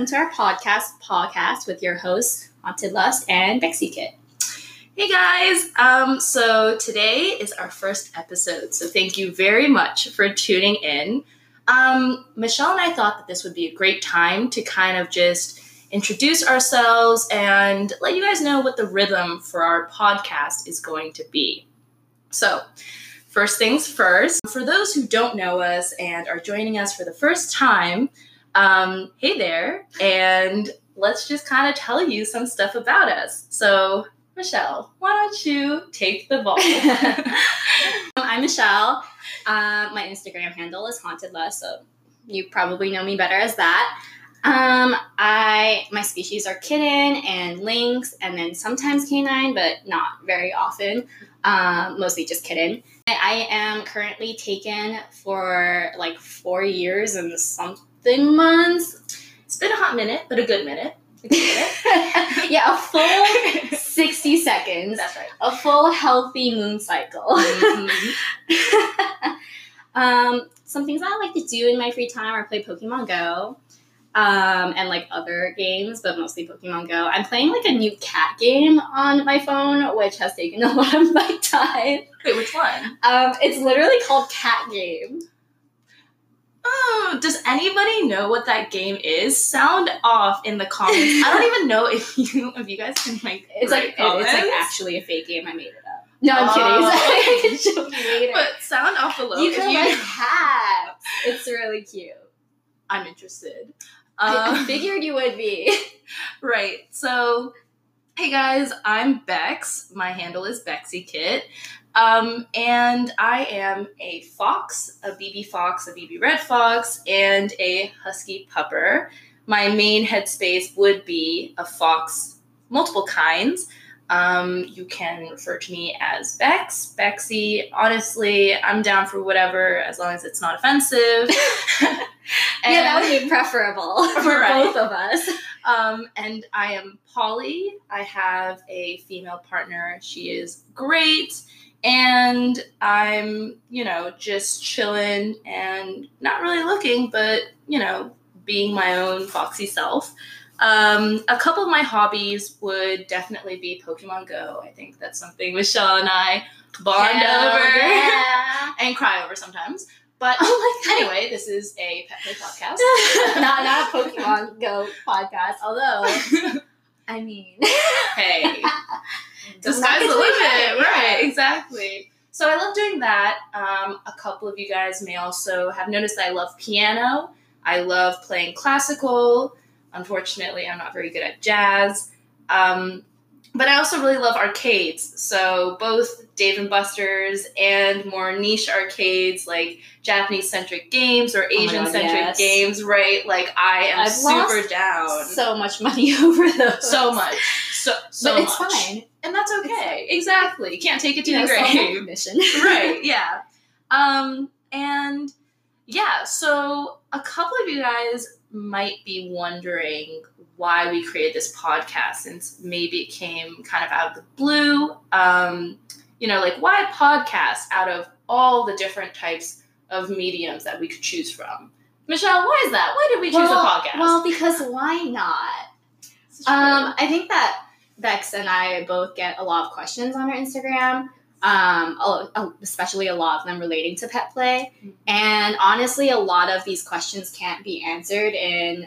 welcome to our podcast with your hosts, Haunted Lust and Bexy Kit. Hey guys, so today is our first episode, so thank you very much for tuning in. Michelle and I thought that this would be a great time to kind of just introduce ourselves and let you guys know what the rhythm for our podcast is going to be. So, first things first, for those who don't know us and are joining us for the first time, hey there, and let's just kind of tell you some stuff about us. So, Michelle, why don't you take the ball? I'm Michelle. My Instagram handle is Haunted Lust, so you probably know me better as that. My species are kitten and lynx, and then sometimes canine, but not very often. Mostly just kitten. I am currently taken for like 4 years and something months. It's been a hot minute, but a good minute. Yeah, a full 60 seconds. That's right. A full healthy moon cycle. Mm-hmm. Some things I like to do in my free time are play Pokemon Go. And like other games, but mostly Pokemon Go. I'm playing like a new cat game on my phone, which has taken a lot of my time. Wait, which one? It's literally called Cat Game. Oh, does anybody know what that game is? Sound off in the comments. I don't even know if you guys can like. It's like actually a fake game. I made it up. No, I'm kidding. I can show you later. But sound off below. You can like cats. It's really cute. I'm interested. I figured you would be. Right. So, hey guys, I'm Bex. My handle is Bexy Kit. And I am a fox, a BB fox, a BB red fox, and a husky pupper. My main headspace would be a fox, multiple kinds. You can refer to me as Bex, Bexy. Honestly, I'm down for whatever as long as it's not offensive. Yeah, that would be preferable for both of us. And I am Polly. I have a female partner. She is great. And I'm, just chilling and not really looking, but, being my own foxy self. A couple of my hobbies would definitely be Pokemon Go. I think that's something Michelle and I bond over and cry over sometimes. But anyway, this is a pet play podcast. not a Pokemon Go podcast, although, I mean. Hey, the sky's the limit. Right, exactly. So I love doing that. A couple of you guys may also have noticed that I love piano. I love playing classical. Unfortunately, I'm not very good at jazz. But I also really love arcades. So both Dave & Buster's and more niche arcades like Japanese-centric games or Asian-centric games, right? Like, I am super down. So much money over those. So much. So but it's much. Fine. And that's okay. Exactly. Can't take it to the grave. Mission. Right, yeah. And yeah, so a couple of you guys might be wondering why we created this podcast, since maybe it came kind of out of the blue. Like, why a podcast out of all the different types of mediums that we could choose from? Michelle, why is that? Why did we choose a podcast? Well, because why not? I think that Bex and I both get a lot of questions on our Instagram, especially a lot of them relating to pet play. Mm-hmm. And honestly, a lot of these questions can't be answered in,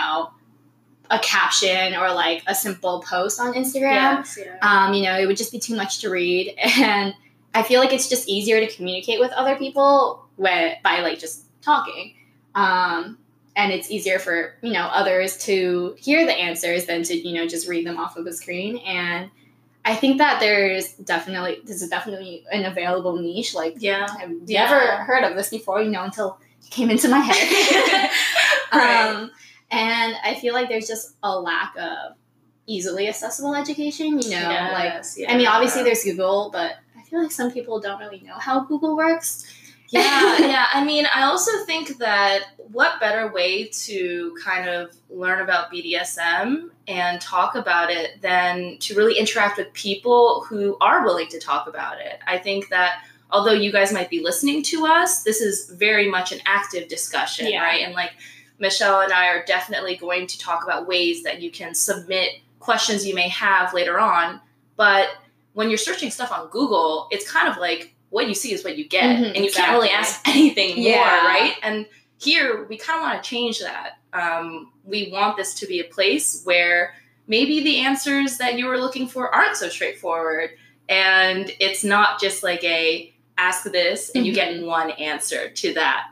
a caption or like a simple post on Instagram. Yes, yeah. It would just be too much to read. And I feel like it's just easier to communicate with other people by like just talking. And it's easier for, others to hear the answers than to, just read them off of the screen. And I think that this is definitely an available niche. Like, I've never heard of this before, until it came into my head. Right. And I feel like there's just a lack of easily accessible education, I mean, obviously there's Google, but I feel like some people don't really know how Google works. Yeah. I mean, I also think that what better way to kind of learn about BDSM and talk about it than to really interact with people who are willing to talk about it. I think that although you guys might be listening to us, this is very much an active discussion, right? And like, Michelle and I are definitely going to talk about ways that you can submit questions you may have later on. But when you're searching stuff on Google, it's kind of like what you see is what you get. And you can't really ask anything more, right? And here, we kind of want to change that. We want this to be a place where maybe the answers that you were looking for aren't so straightforward. And it's not just like a ask this and you get one answer to that.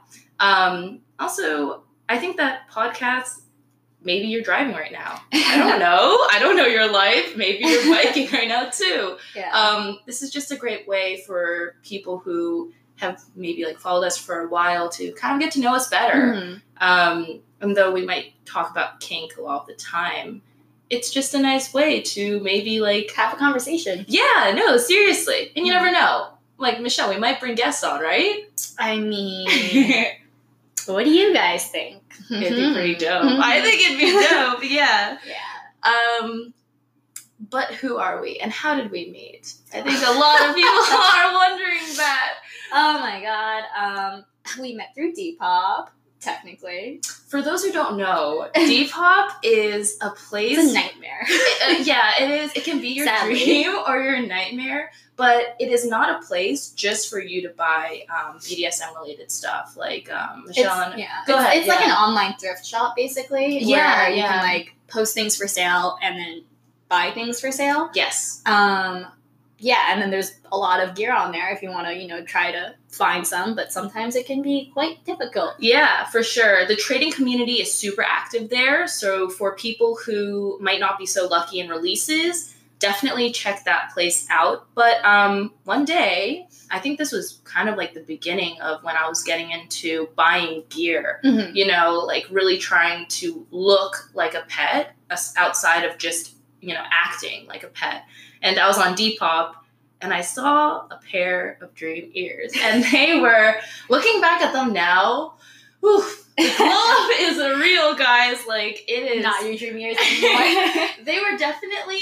Also, I think that podcasts, maybe you're driving right now. I don't know. I don't know your life. Maybe you're biking right now too. Yeah. This is just a great way for people who have maybe like followed us for a while to kind of get to know us better. And though we might talk about kink a lot of the time, it's just a nice way to maybe like have a conversation. Yeah, no, seriously. And you never know. Like, Michelle, we might bring guests on, right? I mean, what do you guys think? It'd be pretty dope. I think it'd be dope, yeah. Yeah. But who are we and how did we meet? I think a lot of people are wondering that. Oh my god. We met through Depop, technically. For those who don't know, Depop is a place. It's a nightmare. Yeah, it is. It can be your dream or your nightmare, but it is not a place just for you to buy BDSM related stuff. Like Michelle, go ahead. It's like an online thrift shop, basically. Yeah, where you can like post things for sale and then buy things for sale. Yes. Yeah, and then there's a lot of gear on there if you want to, try to find some, but sometimes it can be quite difficult. Yeah, for sure. The trading community is super active there, so for people who might not be so lucky in releases, definitely check that place out. But one day, I think this was kind of like the beginning of when I was getting into buying gear, like really trying to look like a pet outside of just, acting like a pet. And I was on Depop, and I saw a pair of dream ears. And they were, looking back at them now, whew, the glow-up is real, guys. Like, it is. Not your dream ears anymore. They were definitely,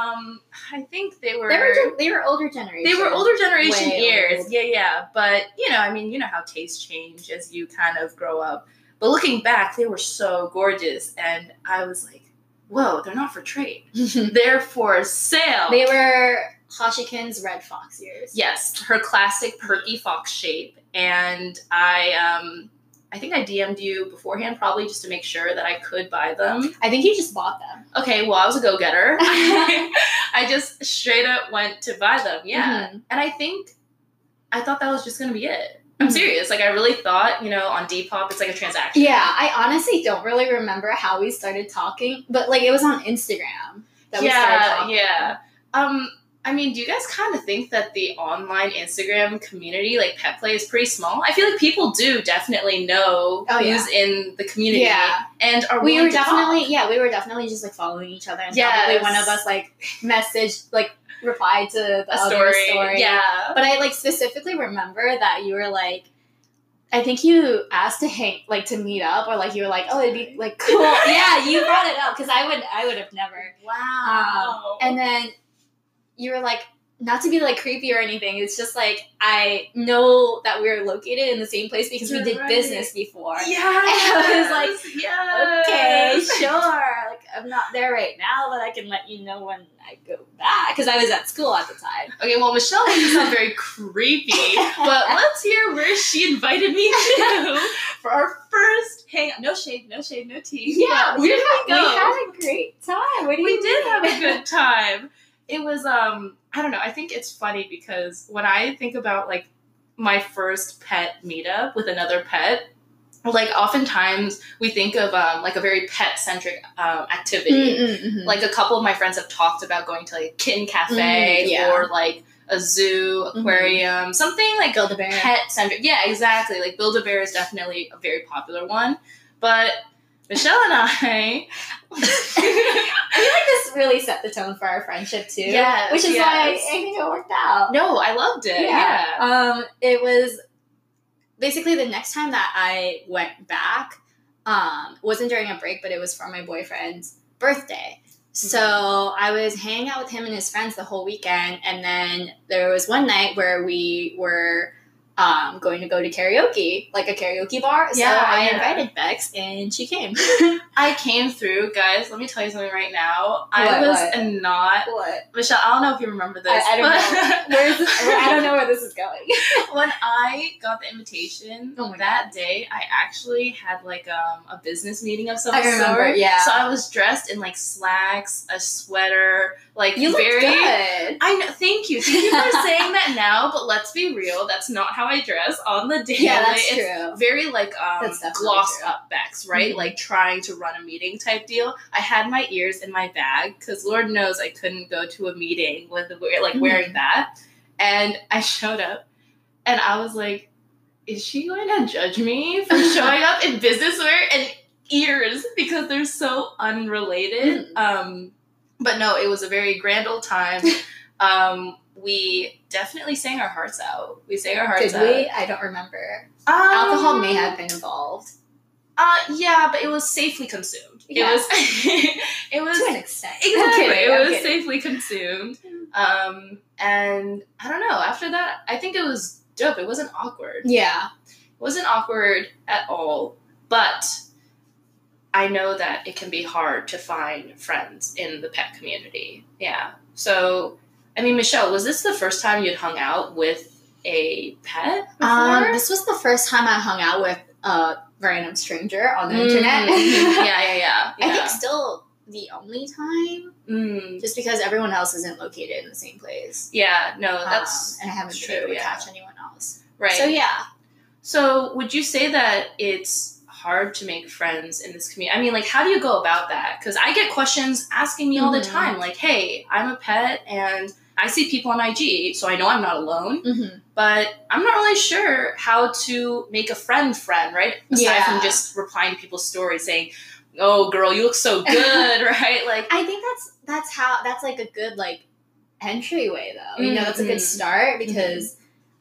I think they were older generation. They were older generation Way ears. old. Yeah. But, how tastes change as you kind of grow up. But looking back, they were so gorgeous. And I was like, whoa, they're not for trade. They're for sale. They were Hashikin's red fox ears. Yes, her classic perky fox shape. And I think I DM'd you beforehand, probably just to make sure that I could buy them. I think you just bought them. Okay, well, I was a go-getter. I just straight up went to buy them, yeah. And I thought that was just going to be it. I'm serious. Like, I really thought, on Depop, it's like a transaction. Yeah, I honestly don't really remember how we started talking, but, like, it was on Instagram that we started talking. Yeah. I mean, do you guys kind of think that the online Instagram community, like pet play, is pretty small? I feel like people do definitely know who's in the community. Yeah. And we were definitely just, like, following each other. And probably one of us, like, messaged, like, replied to the other story. Yeah. But I, like, specifically remember that you were, like, I think you asked to to meet up, or, like, you were like, oh, it'd be, like, cool. Yeah, you brought it up, because I would have never. Wow. And then you were like, not to be, like, creepy or anything, it's just, like, I know that we're located in the same place because we did business before. Yeah. And I was like, okay, sure. Like, I'm not there right now, but I can let you know when I go back, because I was at school at the time. Okay, well, Michelle makes it sound very creepy, but let's hear where she invited me to for our first hangout. No shade, no tea. Yeah, we had a great time. We did have a good time. It was, I don't know, I think it's funny because when I think about, like, my first pet meetup with another pet, like, oftentimes we think of, like, a very pet-centric activity. Like, a couple of my friends have talked about going to, like, a kitten cafe or, like, a zoo, aquarium, something, like, Build-A-Bear. Pet-centric. Yeah, exactly. Like, Build-A-Bear is definitely a very popular one. But Michelle and I I feel like this really set the tone for our friendship too. Yes, which is why I think it worked out. No, I loved it. Yeah. It was basically the next time that I went back, wasn't during a break, but it was for my boyfriend's birthday. So I was hanging out with him and his friends the whole weekend, and then there was one night where we were going to go to karaoke, like a karaoke bar. So I invited Bex, and she came. I came through, guys. Let me tell you something right now. I was not. What? Michelle, I don't know if you remember this. I don't know. Where is this? I don't know where this is going. When I got the invitation that day, I actually had like a business meeting of some sort. Yeah. So I was dressed in like slacks, a sweater, like you very. Looked good. I know. Thank you for saying that now. But let's be real. That's not how I dress on the daily. Yeah, that's true. It's very like glossed up Bex, right? Mm-hmm. Like trying to run a meeting type deal. I had my ears in my bag because Lord knows I couldn't go to a meeting with wearing that. And I showed up, and I was like, "Is she going to judge me for showing up in business wear and ears because they're so unrelated?" But no, it was a very grand old time. We definitely sang our hearts out. We sang our hearts out. Did we? I don't remember. Alcohol may have been involved. Yeah, but it was safely consumed. Yeah. It was to an extent. Exactly. It was safely consumed. And I don't know. After that, I think it was dope. It wasn't awkward. Yeah. It wasn't awkward at all. But I know that it can be hard to find friends in the pet community. Yeah. So, I mean, Michelle, was this the first time you'd hung out with a pet before? This was the first time I hung out with a random stranger on the internet. Yeah. I think still the only time, just because everyone else isn't located in the same place. Yeah, no, that's and I haven't been able to catch anyone else. Right. So yeah. So would you say that it's hard to make friends in this community? I mean, like, how do you go about that? Because I get questions asking me all the time, like, hey, I'm a pet and I see people on IG, so I know I'm not alone, but I'm not really sure how to make a friend, right? Aside from just replying to people's stories saying, oh, girl, you look so good, right? Like, I think that's like a good, like, entryway, though. You know, that's a good start because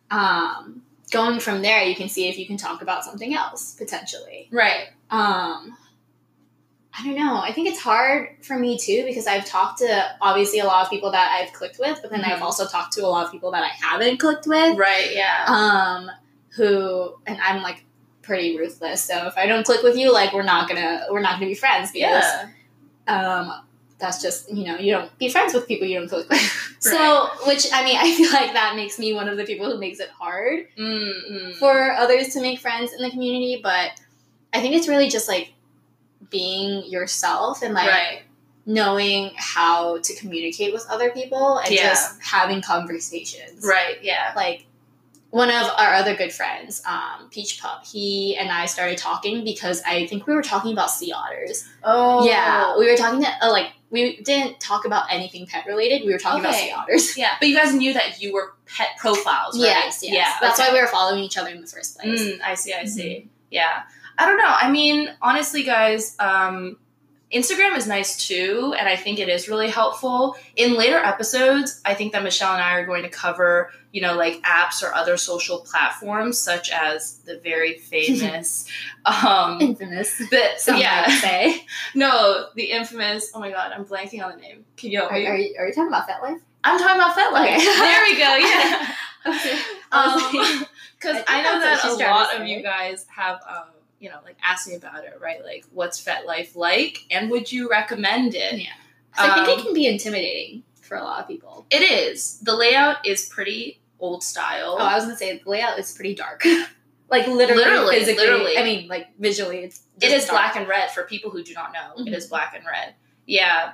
going from there, you can see if you can talk about something else, potentially. Right. I don't know. I think it's hard for me, too, because I've talked to, obviously, a lot of people that I've clicked with, but then I've also talked to a lot of people that I haven't clicked with. Right, yeah. And I'm, like, pretty ruthless. So if I don't click with you, like, we're not gonna be friends because that's just, you know, you don't be friends with people you don't click with. So, which, I mean, I feel like that makes me one of the people who makes it hard for others to make friends in the community. But I think it's really just, like, being yourself and, like, knowing how to communicate with other people and just having conversations. Right, yeah. Like, one of our other good friends, Peach Pup, he and I started talking because I think we were talking about sea otters. Oh. Yeah, we were talking to, we didn't talk about anything pet related. We were talking about sea otters. Yeah, but you guys knew that you were pet profiles, right? Yes. Yeah. That's why we were following each other in the first place. I see. Yeah. I don't know. I mean, honestly, guys, Instagram is nice too, and I think it is really helpful. In later episodes, I think that Michelle and I are going to cover, you know, like apps or other social platforms, such as the very famous, infamous. Some might say. No, the infamous. Oh my God, I'm blanking on the name. Can you help me? Are you talking about FetLife? I'm talking about FetLife. Okay. There we go. Yeah. Okay. Because I know that a lot of you guys have. You know, like, ask me about it, right? Like, what's FetLife like, and would you recommend it? Yeah. I think it can be intimidating for a lot of people. It is. The layout is pretty old style. Oh, I was going to say, the layout is pretty dark. Like, literally, physically. I mean, like, visually, it is dark. Black and red for people who do not know. It is black and red. Yeah.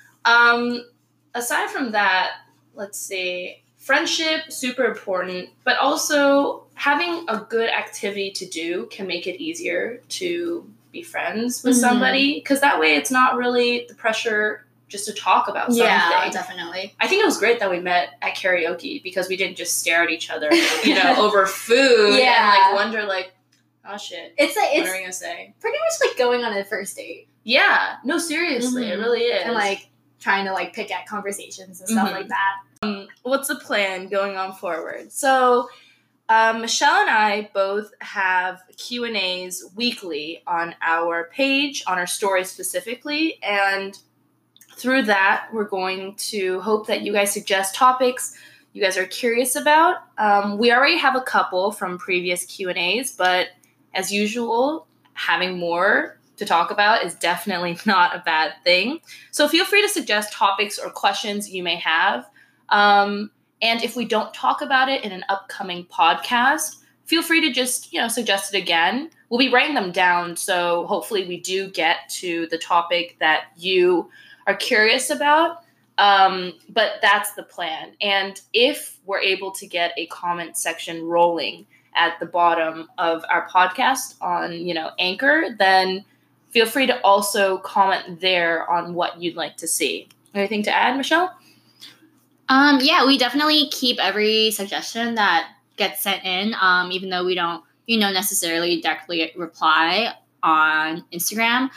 Aside from that, let's see. Friendship, super important, but also having a good activity to do can make it easier to be friends with somebody, because that way it's not really the pressure just to talk about something. Yeah, definitely. I think it was great that we met at karaoke because we didn't just stare at each other, you know, over food and, like, wonder, like, oh, shit. It's like, what are we going to say? Pretty much like going on a first date. Yeah. No, seriously. It really is. And, like, trying to, like, pick at conversations and stuff like that. What's the plan going on forward? So, Michelle and I both have Q&As weekly on our page, on our story specifically, and through that, we're going to hope that you guys suggest topics, you guys are curious about. We already have a couple from previous Q&As, but as usual, having more to talk about is definitely not a bad thing. So feel free to suggest topics or questions you may have. And if we don't talk about it in an upcoming podcast, feel free to just, suggest it again. We'll be writing them down, so hopefully we do get to the topic that you are curious about. But that's the plan. And if we're able to get a comment section rolling at the bottom of our podcast on, Anchor, then feel free to also comment there on what you'd like to see. Anything to add, Michelle? Yeah, we definitely keep every suggestion that gets sent in, even though we don't, necessarily directly reply on Instagram.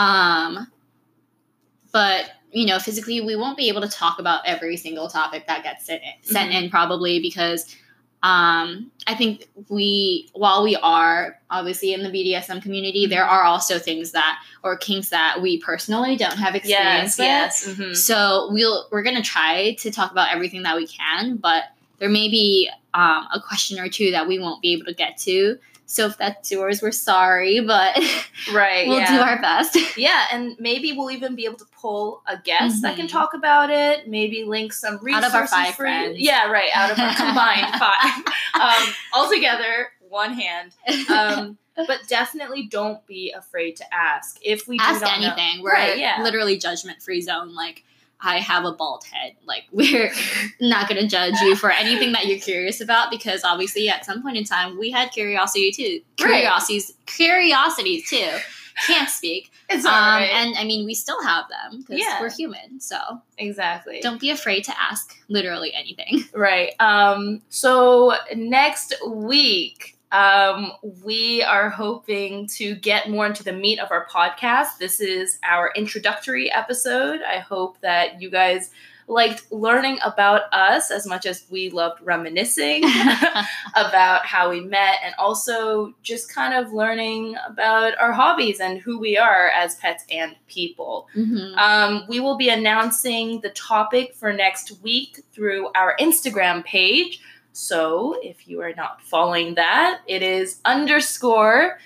But, physically, we won't be able to talk about every single topic that gets sent in probably because I think while we are obviously in the BDSM community, there are also things or kinks that we personally don't have experience with. Yes. Mm-hmm. So we're going to try to talk about everything that we can, but there may be a question or two that we won't be able to get to. So if that's yours, we're sorry, but we'll do our best. Yeah, and maybe we'll even be able to pull a guest that can talk about it. Maybe link some resources out of our 5 friends. Yeah, right. Out of our combined 5. Altogether, one hand. But definitely don't be afraid to ask. If we do ask not anything, know. we're literally judgment-free zone. Like, I have a bald head. Like, we're not going to judge you for anything that you're curious about because obviously at some point in time we had curiosity too. Curiosities too. Can't speak. It's all right. And I mean, we still have them because we're human. So exactly. Don't be afraid to ask literally anything. Right. So next week, we are hoping to get more into the meat of our podcast. This is our introductory episode. I hope that you guys liked learning about us as much as we loved reminiscing about how we met and also just kind of learning about our hobbies and who we are as pets and people. We will be announcing the topic for next week through our Instagram page. So if you are not following that, it is _PAWCAST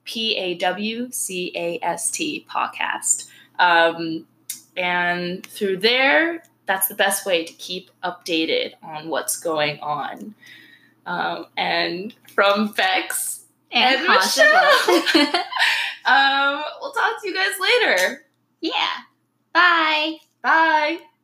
podcast. And through there, that's the best way to keep updated on what's going on. And from Bex and Michelle, we'll talk to you guys later. Yeah. Bye. Bye.